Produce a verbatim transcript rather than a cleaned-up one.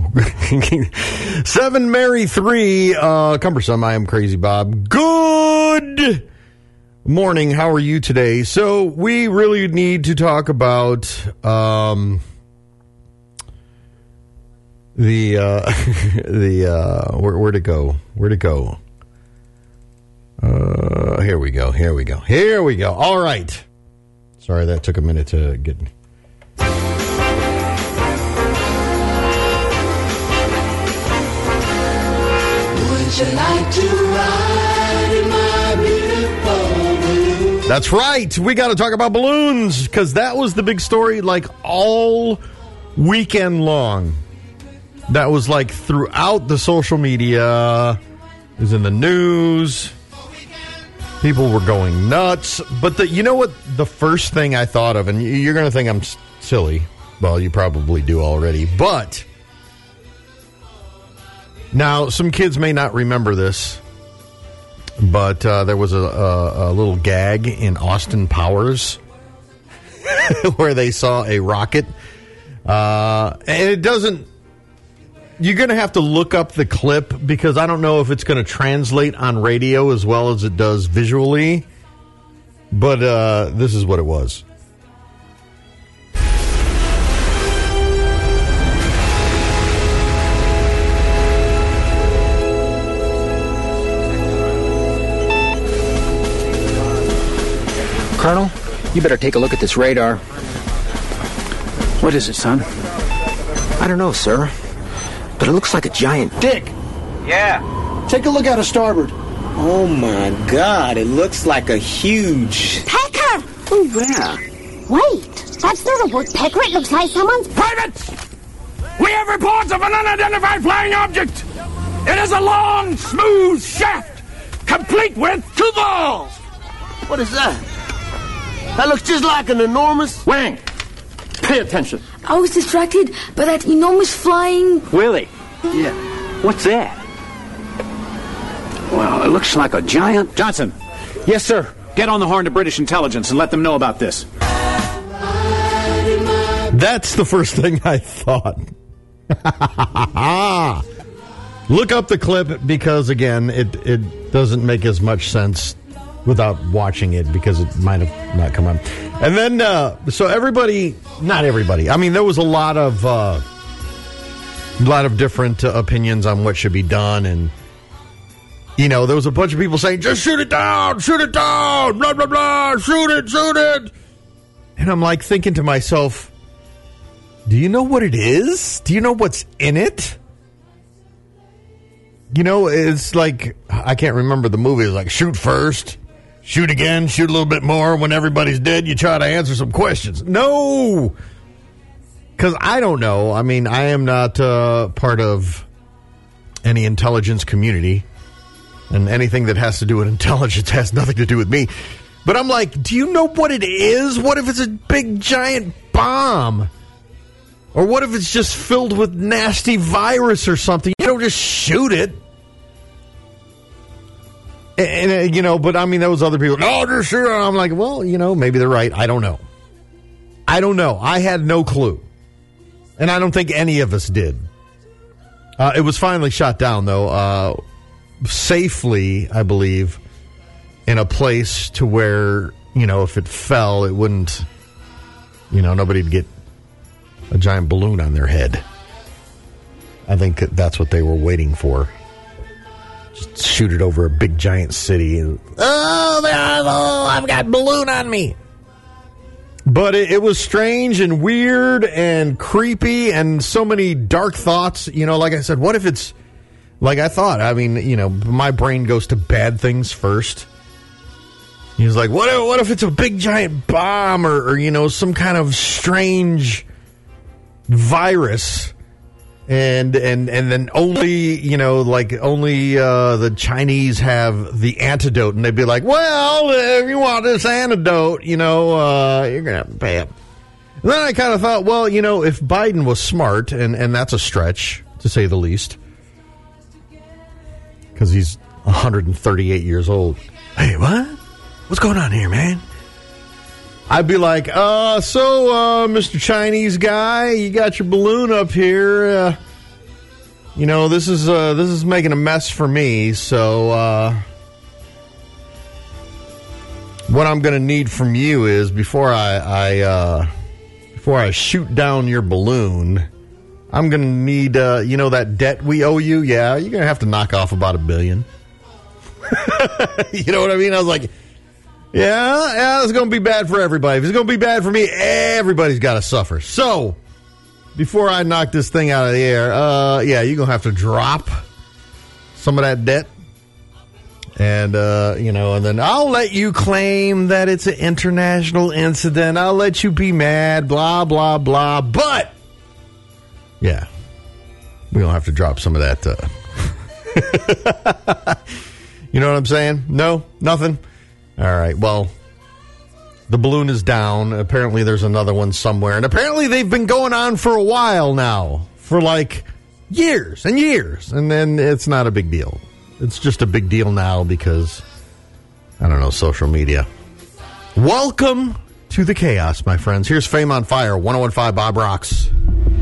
Seven, Mary, three, uh, cumbersome. I am Crazy Bob. Good morning. How are you today? So we really need to talk about um, the uh, the uh, where, where to go? Where to go? Uh, here we go. Here we go. Here we go. All right. Sorry, that took a minute to get. Would you like to ride in my beautiful balloon? That's right. We got to talk about balloons because that was the big story like all weekend long. That was like throughout the social media. It was in the news. People were going nuts. But the, you know what the first thing I thought of, and you're going to think I'm silly. Well, you probably do already. But now, some kids may not remember this, but uh, there was a, a, a little gag in Austin Powers where they saw a rocket. Uh, and it doesn't... You're going to have to look up the clip because I don't know if it's going to translate on radio as well as it does visually. But uh, this is what it was. Colonel, you better take a look at this radar. What is it, son? I don't know, sir, but it looks like a giant... Dick! Yeah. Take a look out of starboard. Oh, my God. It looks like a huge... Pecker! Oh, yeah. Wait, that's not a woodpecker. It looks like someone's... Privates! We have reports of an unidentified flying object. It is a long, smooth shaft, complete with two balls. What is that? That looks just like an enormous... Wang, pay attention. I was distracted by that enormous flying... Willie. Yeah. What's that? Well, it looks like a giant... Johnson. Yes, sir. Get on the horn to British intelligence and let them know about this. That's the first thing I thought. Look up the clip because, again, it, it doesn't make as much sense without watching it because it might have not come on. And then, uh, so everybody, not everybody, I mean, there was a lot of, uh, a lot of different uh, opinions on what should be done. And, you know, there was a bunch of people saying, just shoot it down, shoot it down, blah, blah, blah, shoot it, shoot it. And I'm like thinking to myself, do you know what it is? Do you know what's in it? You know, it's like, I can't remember the movie. It's like, shoot first, shoot again, shoot a little bit more. When everybody's dead, you try to answer some questions. No! Because I don't know. I mean, I am not uh, part of any intelligence community. And anything that has to do with intelligence has nothing to do with me. But I'm like, do you know what it is? What if it's a big, giant bomb? Or what if it's just filled with nasty virus or something? You don't just shoot it. And, and you know, but I mean, there was other people, no, just shoot it. I'm like, well, you know, maybe they're right. I don't know. I don't know. I had no clue. And I don't think any of us did. Uh, it was finally shot down, though, uh, safely, I believe, in a place to where, you know, if it fell, it wouldn't, you know, nobody'd get a giant balloon on their head. I think that's what they were waiting for. Just shoot it over a big giant city. And, oh, oh, I've got a balloon on me. But it, it was strange and weird and creepy and so many dark thoughts. You know, like I said, what if it's like I thought? I mean, you know, my brain goes to bad things first. He was like, what if, what if it's a big giant bomb or, or, you know, some kind of strange virus, and and and then only, you know, like only uh, the Chinese have the antidote, and they'd be like, well, if you want this antidote, you know, uh, you're gonna have to pay up. And then I kind of thought, well, you know, if Biden was smart, and and that's a stretch to say the least, because he's one hundred thirty-eight years old. Hey, what? What's going on here, man? I'd be like, uh, so, uh, Mister Chinese guy, you got your balloon up here. Uh, you know, this is uh, this is making a mess for me. So uh, what I'm going to need from you is before I, I uh, before I shoot down your balloon, I'm going to need uh, you know that debt we owe you. Yeah, you're going to have to knock off about a billion. You know what I mean? I was like, yeah, yeah, it's going to be bad for everybody. If it's going to be bad for me, everybody's got to suffer. So, before I knock this thing out of the air, uh, yeah, you're going to have to drop some of that debt. And, uh, you know, and then I'll let you claim that it's an international incident. I'll let you be mad, blah, blah, blah. But, yeah, we're going to have to drop some of that. Uh, you know what I'm saying? No? Nothing? All right, well, the balloon is down. Apparently there's another one somewhere. And apparently they've been going on for a while now. For like years and years. And then it's not a big deal. It's just a big deal now because, I don't know, social media. Welcome to the chaos, my friends. Here's Fame on Fire, one oh one point five Bob Rocks.